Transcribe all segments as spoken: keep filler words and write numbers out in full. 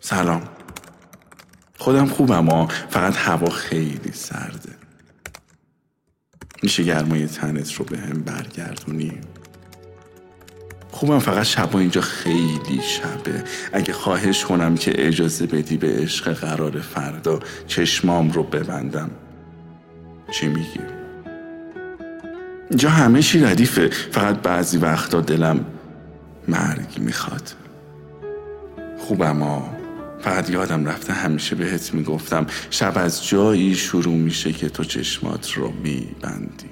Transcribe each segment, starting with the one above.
سلام. خودم خوبم ها، فقط هوا خیلی سرده. میشه گرمای تنت رو به هم برگردونی؟ خوبم، فقط شبا اینجا خیلی شبه. اگه خواهش کنم که اجازه بدی به عشق قرار فردا چشمام رو ببندم، چی میگی؟ اینجا همه چی ردیفه، فقط بعضی وقتا دلم مرگ میخواد. خوبم ها، فقط یادم رفته همیشه بهت میگفتم شب از جایی شروع میشه که تو چشمات رو میبندی.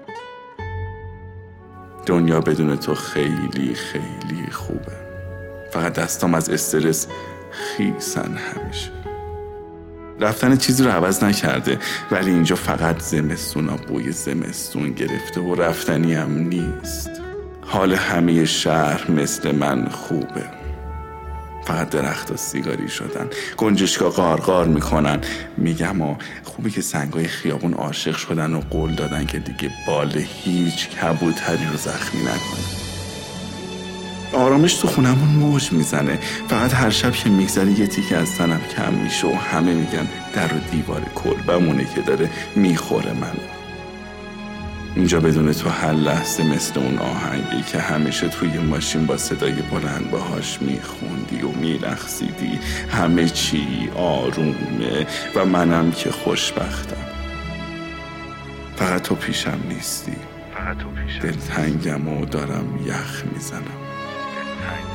دنیا بدون تو خیلی خیلی خوبه، فقط دستام از استرس خیسن همیشه. رفتن چیزی رو عوض نکرده، ولی اینجا فقط زمستونا بوی زمستون گرفته و رفتنی هم نیست. حال همه شهر مثل من خوبه، فقط درخت و سیگاری شدن، گنجشکا قارقار میکنن. میگم و خوبه که سنگای خیابون عاشق شدن و قول دادن که دیگه بال هیچ کبوتری رو زخمی نکنه. آرامش تو خونمون موج میزنه، فقط هر شب که میگذره یه تیکه از تنم کم میشه و همه میگن در و دیوار کلبمونه که داره میخوره من. اینجا بدون تو هر لحظه مثل اون آهنگی که همیشه توی ماشین با صدای بلند باهاش میخوندی و میرقصیدی. همه چی آرومه و منم که خوشبختم. فقط تو پیشم نیستی، فقط تو پیشم. دلتنگم و دارم یخ میزنم.